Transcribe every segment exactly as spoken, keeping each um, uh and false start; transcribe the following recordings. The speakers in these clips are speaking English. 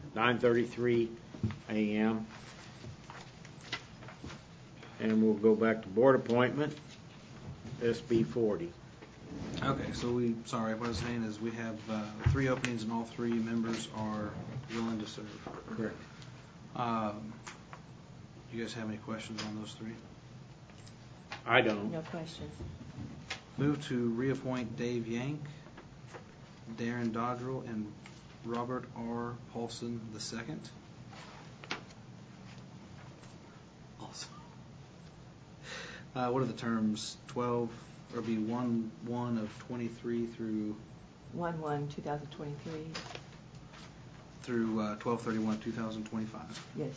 nine thirty-three a m And we'll go back to board appointment, S B forty. Okay, so we, sorry, what I was saying is we have uh, three openings and all three members are willing to serve. Correct. Um, do you guys have any questions on those three? I don't. No questions. Move to reappoint Dave Yank, Darren Dodrell, and Robert R. Paulson the second. Also, uh, what are the terms? Twelve, or be one one of twenty-three through one one twenty twenty-three. through uh, twelve thirty-one two thousand twenty-five. Yes.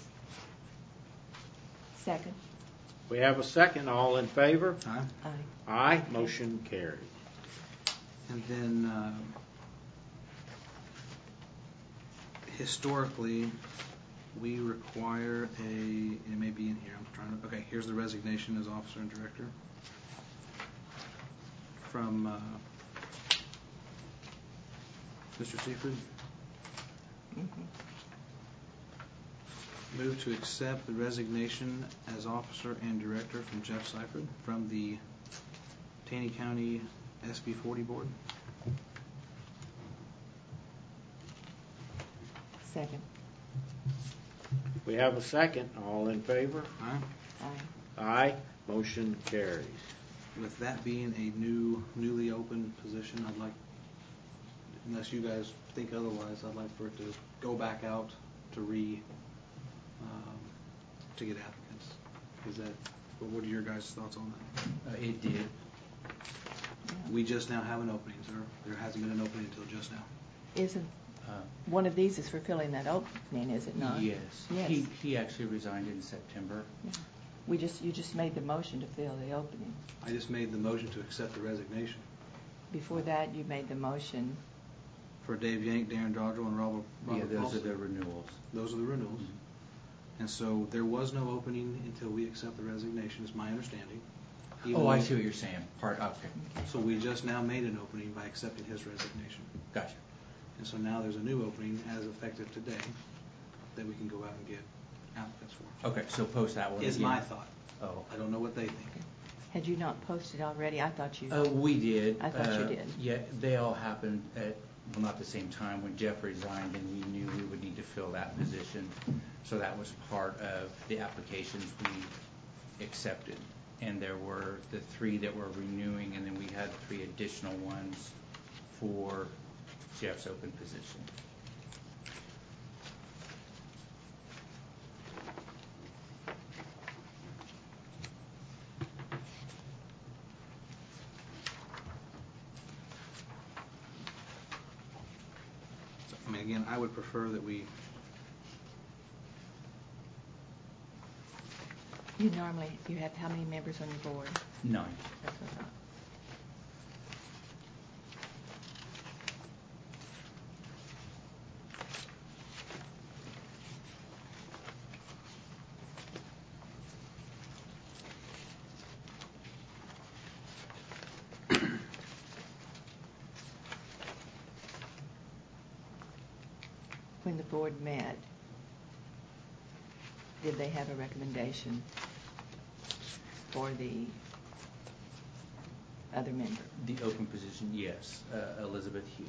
Second. We have a second. All in favor? Aye. Aye. Aye. Motion carried. And then uh, historically, we require a, it may be in here, I'm trying to, okay, here's the resignation as officer and director from uh, Mister Seaford. Mm-hmm. Move to accept the resignation as officer and director from Jeff Seifert from the Taney County S B forty board. Second. We have a second. All in favor? Aye. Aye. Aye. Motion carries. With that being a new, newly open position, I'd like, unless you guys think otherwise, I'd like for it to go back out to re, um, to get applicants. Is that, what are your guys' thoughts on that? Uh, it did. Yeah. We just now have an opening, sir. There hasn't been an opening until just now. Isn't Uh, one of these is for filling that opening, is it not? Yes. Yes. He, he actually resigned in September. Yeah. We just you just made the motion to fill the opening. I just made the motion to accept the resignation Before that, you made the motion. for Dave Yank, Darren Dodrell, and Robert, Robert Yeah, those Paulson. are the renewals. Those are the renewals. Mm-hmm. And so there was no opening until we accept the resignation, is my understanding. Even Oh, I though- see what you're saying. Part, okay. So we just now made an opening by accepting his resignation. Gotcha. And so now there's a new opening as effective today that we can go out and get applicants for. Okay, so post that one Is again. my thought. Oh. I don't know what they think. Had you not posted already? I thought you. Uh, we did. I thought you Uh, did. Yeah, they all happened at, well, not the same time, when Jeff resigned, and we knew we would need to fill that position. So that was part of the applications we accepted. And there were the three that were renewing, and then we had three additional ones for Jeff's open position. So, I mean, again, I would prefer that we, You normally you have how many members on your board? Nine. That's what I thought. When the board met, did they have a recommendation for the other member? The open position, yes, uh, Elizabeth Hughes.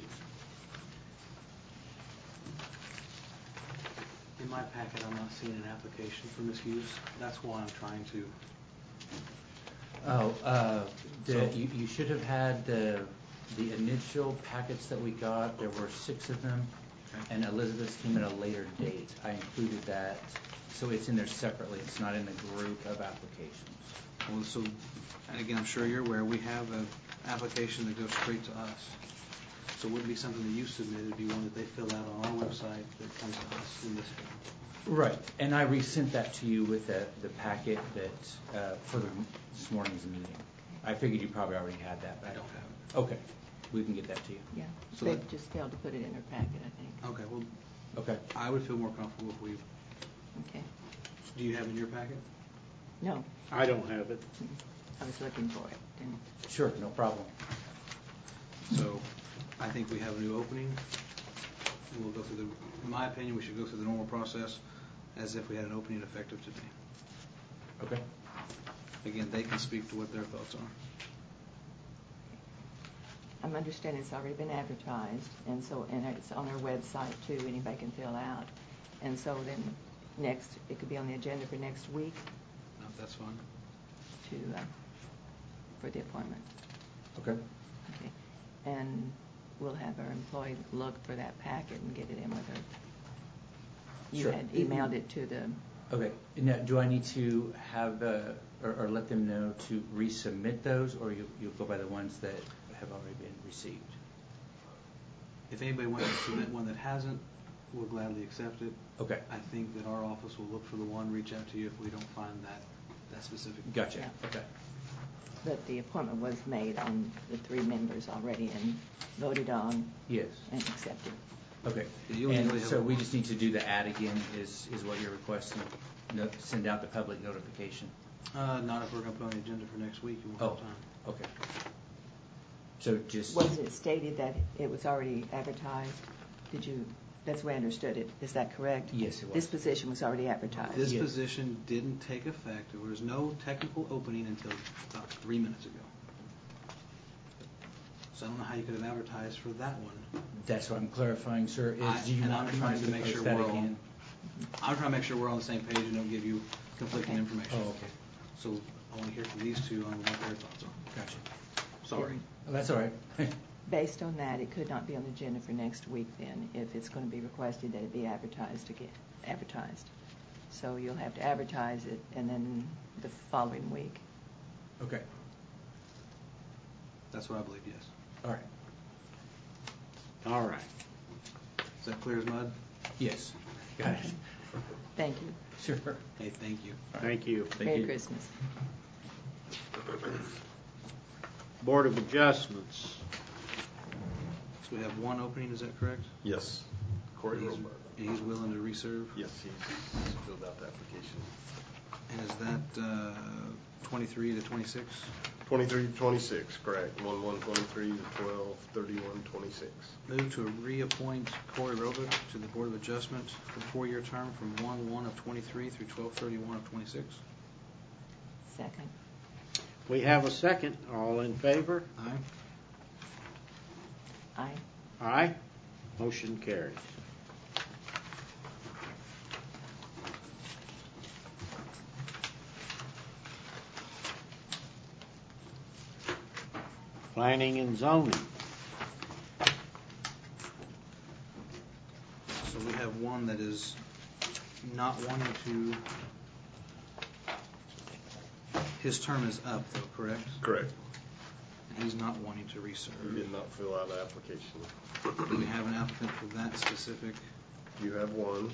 in my packet, I'm not seeing an application for Miz Hughes. That's why I'm trying to. Oh, uh, the, So- you, you should have had the, the initial packets that we got. There were six of them, Okay. and Elizabeth's came at a later date. I included that, so it's in there separately. It's not in the group of applications. Well, so, and again, I'm sure you're aware, we have an application that goes straight to us. So it wouldn't be something that you submitted, it'd be one that they fill out on our website that comes to us in this form. Right, and I resent that to you with the, the packet that, uh, for the, this morning's meeting. I figured you probably already had that. I don't have it. Okay, we can get that to you. Yeah, So they that- just failed to put it in their packet, I think. Okay, well, Okay. I would feel more comfortable if we, Okay. do you have it in your packet? No, I don't have it. I was looking for it. Didn't- Sure, no problem. So I think we have a new opening. And we'll go through the, in my opinion, we should go through the normal process as if we had an opening effective today. Okay. Again, they can speak to what their thoughts are. I'm understanding it's already been advertised, and so, and it's on our website too, anybody can fill out. And so then next, it could be on the agenda for next week No, that's fine. to, uh, for the appointment. Okay. Okay. And we'll have our employee look for that packet and get it in with her. You Sure. had emailed it to the, Okay. Now, do I need to have, uh, or, or let them know to resubmit those, or you, you'll go by the ones that have already been received? If anybody wants to submit one that hasn't, we'll gladly accept it. Okay. I think that our office will look for the one, reach out to you if we don't find that, that specific. Gotcha. Yeah. Okay. but the appointment was made on the three members already and voted on Yes. and accepted. Okay. You'll And usually have so a- we just need to do the ad again is, is what you're requesting? No, send out the public notification? Uh, not if we're going to put on the agenda for next week, you won't Oh, have time. okay. So just... Wasn't it stated that it was already advertised? Did you, that's the way I understood it. Is that correct? Yes, it was. This position was already advertised. This Yes. position didn't take effect. There was no technical opening until about three minutes ago. So I don't know how you could have advertised for that one. That's what I'm clarifying, sir, is I- do you and want I'm me trying to make post sure that we're all- again? I'm trying to make sure we're on the same page and don't give you conflicting Okay. information. Oh, okay. So I want to hear from these two on what their thoughts are. Gotcha. Sorry. Oh, that's all right. Based on that, it could not be on the agenda for next week then, if it's going to be requested that it be advertised again, advertised. So you'll have to advertise it, and then the following week. Okay. That's what I believe, yes. All right. All right. Is that clear as mud? Yes. Got it. Thank you. Sure. Hey, thank you. Thank you. Thank Merry you. Christmas. Board of Adjustments. So we have one opening, is that correct? Yes. Corey He's- Roebuck. And he's willing to reserve? Yes, he's filled out the application. And is that uh, twenty-three to twenty-six? twenty-three to twenty-six, correct. one one twenty-three to twelve thirty-one twenty-six. Move to reappoint Corey Roebuck to the Board of Adjustment for a four-year term from one one of twenty-three through twelve thirty-one of twenty-six. Second. We have a second. All in favor? Aye. Aye. Aye. Motion carries. Planning and zoning. So we have one that is not wanting to, his term is up though, correct? Correct. And he's not wanting to He reserve. did not fill out an application. Do we have an applicant for that specific? You have one.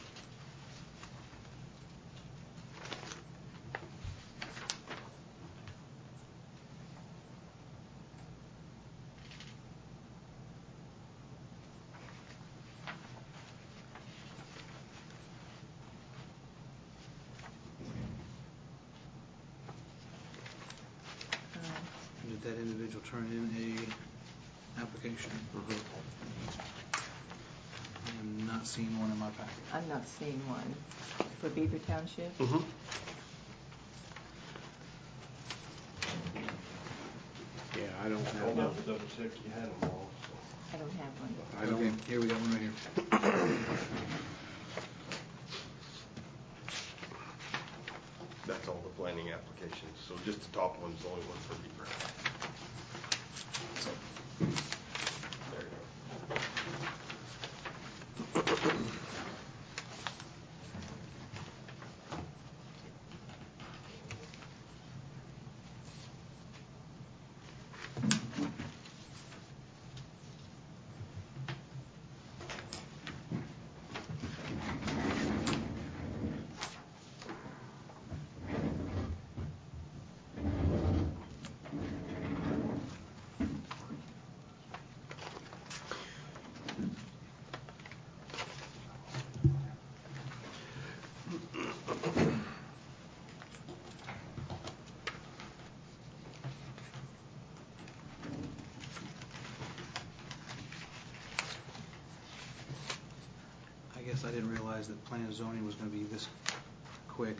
Uh, Did that individual turn in a application? I am not seeing one in my packet. I'm not seeing one. For Beaver Township? Mm-hmm. Yeah, I don't I have don't know one. if double check you had them all. I don't have one. I don't. Okay, here we got one right here. That's all the planning applications. So just the top one's the only one for Beaver. So, there you go. I guess I didn't realize that plan and zoning was gonna be this quick.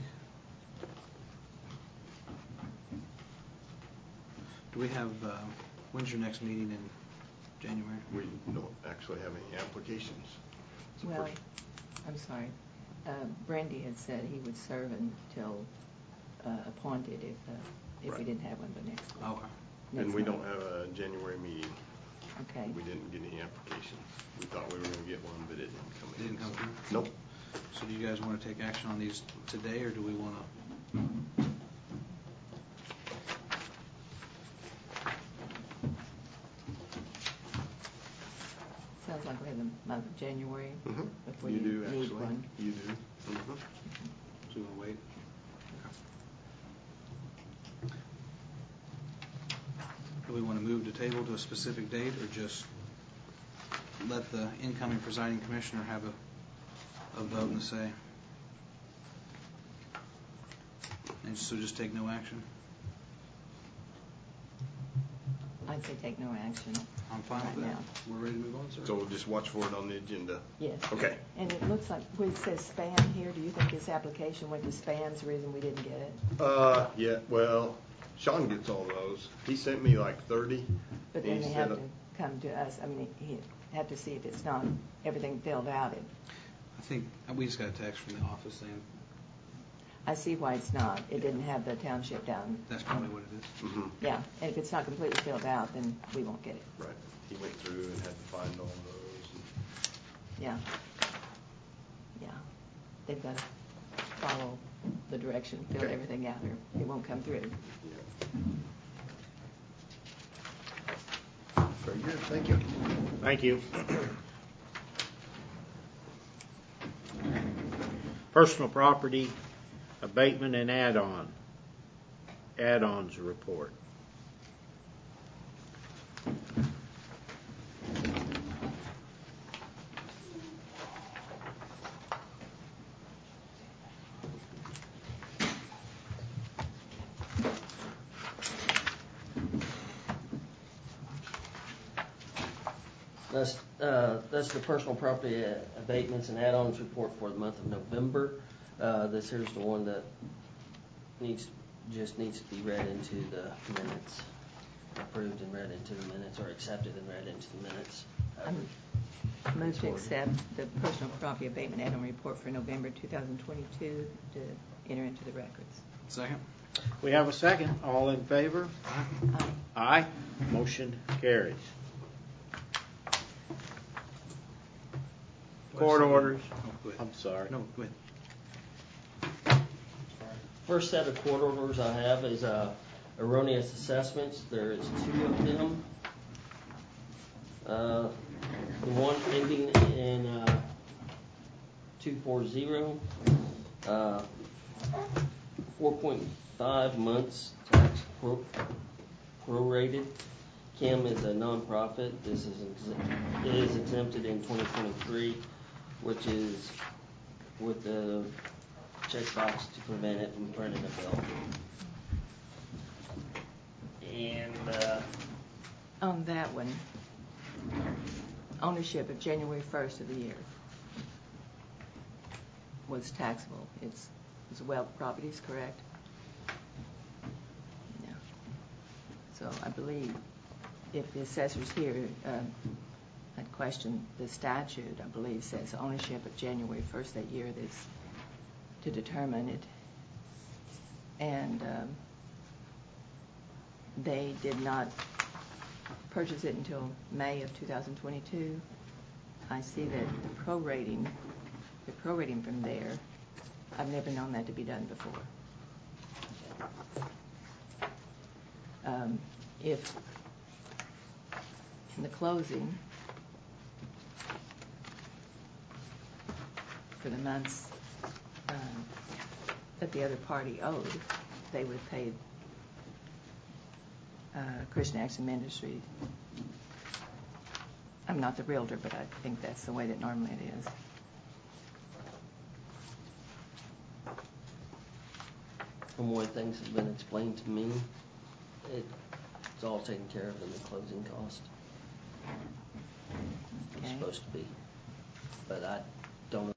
Do we have, uh, when's your next meeting in January? We don't actually have any applications. It's a Well, pretty- I'm sorry. Uh, Brandy had said he would serve until uh, appointed if, uh, if we Right. didn't have one by next week. Okay. And Next we month. don't have a January meeting. Okay. We didn't get any applications. We thought we were gonna get one, but it didn't come in. Didn't come so- through? Nope. So do you guys wanna take action on these today, or do we wanna? Sounds like we have the month of January Mhm. before You you do, need actually. one. You do. Mhm. So we wanna wait? Do we wanna move the table to a specific date, or just let the incoming presiding commissioner have a, a vote and a say? And so just take no action? I'd say take no action. I'm fine Right with that. now. We're ready to move on, sir? So we'll just watch for it on the agenda. Yes. Okay. And it looks like, where it says spam here, do you think this application went to spam's the reason we didn't get it? Uh, yeah, well, Sean gets all those. He sent me like thirty. But and then he they said, have to come to us, I mean, he had to see if it's not everything filled out. It- I think, we just got a text from the office saying I see why it's not. It didn't have the township down. that's probably what it is. Mhm. Yeah, and if it's not completely filled out, then we won't get it. Right. He went through and had to find all those. and- Yeah. Yeah. They've got to follow the direction, fill Okay. everything out, or it won't come through. Yeah. Very good, thank you. Thank you. Personal property abatement and add-on, add-ons report. That's, uh, that's the personal property abatements and add-ons report for the month of November. Uh, this here's the one that needs, just needs to be read into the minutes, approved and read into the minutes, or accepted and read into the minutes. I'm- Move to accept the personal property abatement add-on report for November two thousand twenty-two to enter into the records. Second? We have a second. All in favor? Aye. Aye. Motion carries. Court orders. Oh, go ahead. I'm sorry. No, go ahead. First set of court orders I have is uh, erroneous assessments. There is two of them. Uh, the one ending in uh, two forty, uh, four point five months tax pro- prorated. Kim is a nonprofit. This is ex- is exempted in twenty twenty-three, which is with the checkbox to prevent it from printing a bill. And uh, On that one, ownership of January first of the year was taxable. It's, it's wealth properties, correct? Yeah. So I believe if the assessor's here, um, I'd question the statute, I believe says ownership of January first that year that's to determine it. And um, they did not purchase it until May of two thousand twenty-two. I see that the prorating, the prorating from there, I've never known that to be done before. Um, if in the closing for the months um, that the other party owed, they would have paid uh, Christian Action Ministries. I'm not the realtor, but I think that's the way that normally it is. from what things have been explained to me, it, it's all taken care of in the closing cost. It's Okay. supposed to be. But I don't